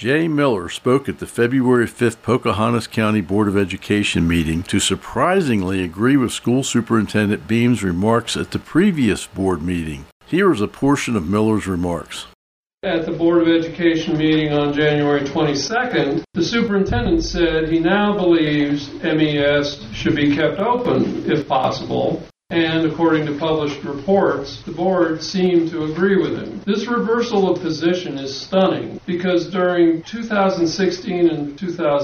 Jay Miller spoke at the February 5th Pocahontas County Board of Education meeting to surprisingly agree with School Superintendent Beam's remarks at the previous board meeting. Here is a portion of Miller's remarks. At the Board of Education meeting on January 22nd, the superintendent said he now believes MES should be kept open if possible, and according to published reports, the board seemed to agree with him. This reversal of position is stunning because during 2016 and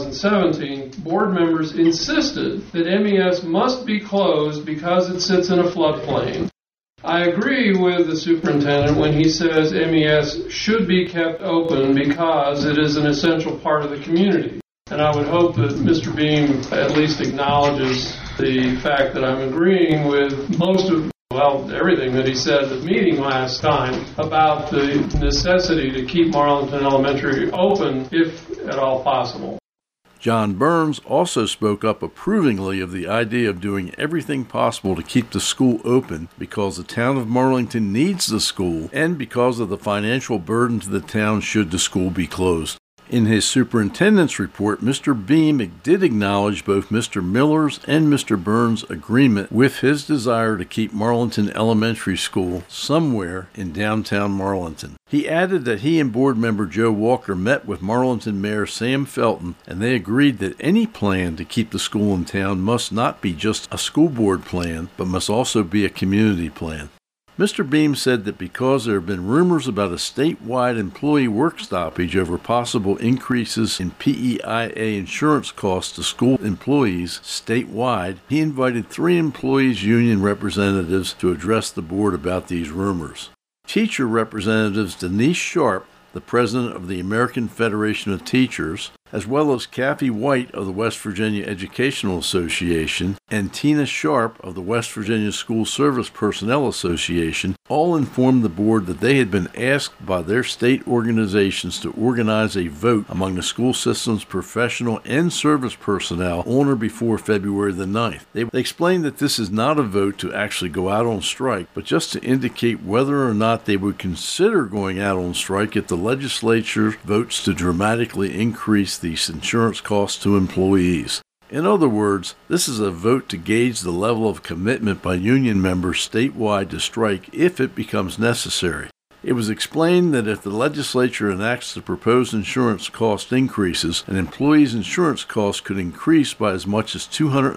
2017, board members insisted that MES must be closed because it sits in a floodplain. I agree with the superintendent when he says MES should be kept open because it is an essential part of the community. And I would hope that Mr. Beam at least acknowledges the fact that I'm agreeing with everything that he said at the meeting last time about the necessity to keep Marlinton Elementary open if at all possible. John Burns also spoke up approvingly of the idea of doing everything possible to keep the school open because the town of Marlinton needs the school and because of the financial burden to the town should the school be closed. In his superintendent's report, Mr. Beam did acknowledge both Mr. Miller's and Mr. Burns' agreement with his desire to keep Marlinton Elementary School somewhere in downtown Marlinton. He added that he and board member Joe Walker met with Marlinton Mayor Sam Felton, and they agreed that any plan to keep the school in town must not be just a school board plan, but must also be a community plan. Mr. Beam said that because there have been rumors about a statewide employee work stoppage over possible increases in PEIA insurance costs to school employees statewide, he invited 3 employees' union representatives to address the board about these rumors. Teacher representatives Denise Sharp, the president of the American Federation of Teachers, as well as Kathy White of the West Virginia Educational Association and Tina Sharp of the West Virginia School Service Personnel Association, all informed the board that they had been asked by their state organizations to organize a vote among the school system's professional and service personnel on or before February the 9th. They explained that this is not a vote to actually go out on strike, but just to indicate whether or not they would consider going out on strike if the legislature votes to dramatically increase these insurance costs to employees. In other words, this is a vote to gauge the level of commitment by union members statewide to strike if it becomes necessary. It was explained that if the legislature enacts the proposed insurance cost increases, an employee's insurance costs could increase by as much as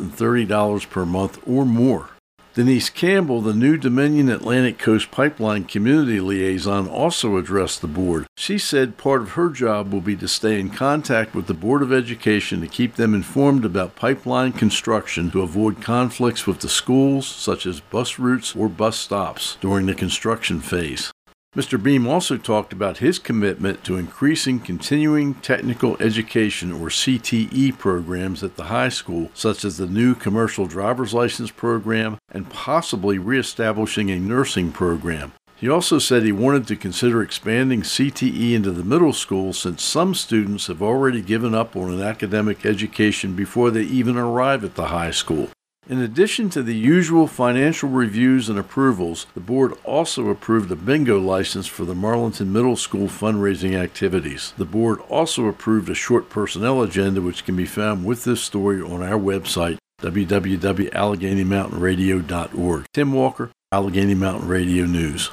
$230 per month or more. Denise Campbell, the new Dominion Atlantic Coast Pipeline Community Liaison, also addressed the board. She said part of her job will be to stay in contact with the Board of Education to keep them informed about pipeline construction to avoid conflicts with the schools, such as bus routes or bus stops, during the construction phase. Mr. Beam also talked about his commitment to increasing continuing technical education or CTE programs at the high school, such as the new commercial driver's license program and possibly reestablishing a nursing program. He also said he wanted to consider expanding CTE into the middle school since some students have already given up on an academic education before they even arrive at the high school. In addition to the usual financial reviews and approvals, the board also approved a bingo license for the Marlinton Middle School fundraising activities. The board also approved a short personnel agenda which can be found with this story on our website, www.AlleghenyMountainRadio.org. Tim Walker, Allegheny Mountain Radio News.